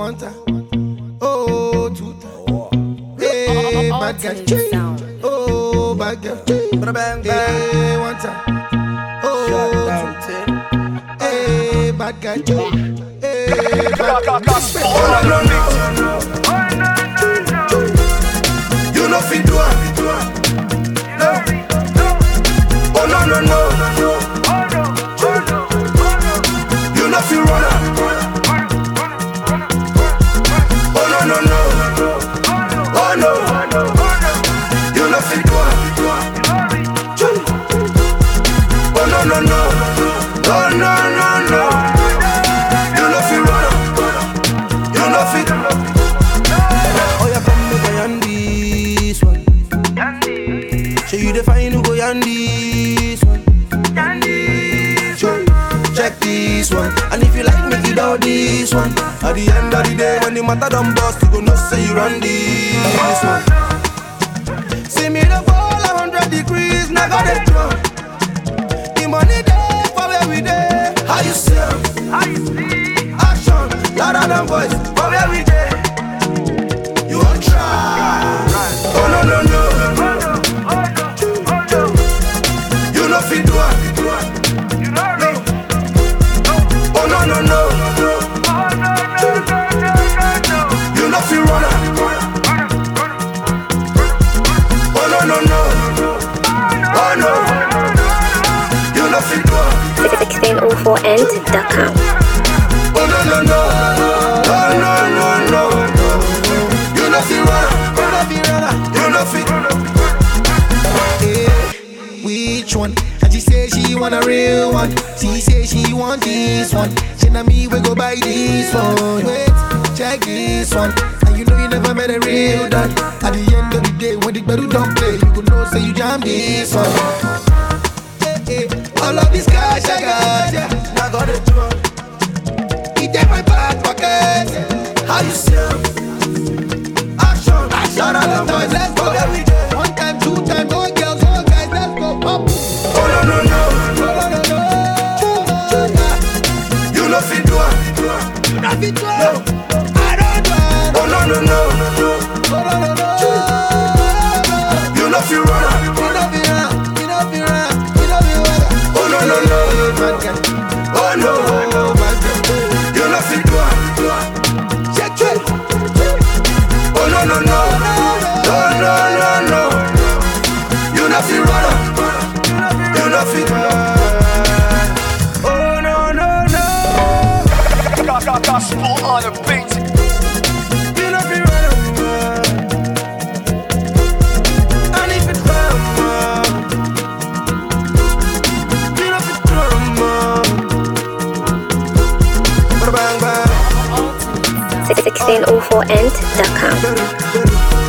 one time. Oh, two times. Hey, bad girl. Oh, bad girl. Hey, one time. Oh, two times. Hey, bad girl. Hey, bad girl. You know fit do it. No. Oh no no no. You know fit run up. Oh no no no. Oh no. You know fit do it. Oh no no no. Oh no no no. You know fit run up. You know fit. Oh yeah, come make a this one. So you define who go yan this one. Check this one. And if you like make it out this one. At the end of the day when the matter done bust, you go know say you run this one. See me the fall 100 degrees, now got it drunk. The money there for where we there. How you see? Action, louder than voice, for where we there. You won't try. Oh no no no. You know fit do it. Oh no no no. You know fit run up. Oh no no no. Oh no. You know fit do it. 1604end.com. Oh no no no. Oh no no no. You know fit run up. You know fit. Which one? And she say she want a real one. She say she want this one. She and me we go buy this one. Wait, check this one. And you know you never met a real done. At the end of the day, when the battle don't play, you go know say you jam this one. Hey, hey. All of these cash I got, yeah, I got it wrong. It in my back pocket. How you see? Action, action, all the noise. Let's go every day. One time, two times, oh girls, oh guys, let's go up. Oh no no no. Oh no no no. You know fit do it. You know fit do it. No, I don't do it. Oh no no no. Oh no no no. You know fit run up. You know fit run. You know fit run. You know fit run. Oh no no no. Oh no. You know fit do it. Check it. Oh no no no. Oh no no no. You know fit run up. You know fit. Oh no no no. Gospel on the beat. You know fit run up. And if it's drama, you know fit drama. Bang bang. 1604end.com.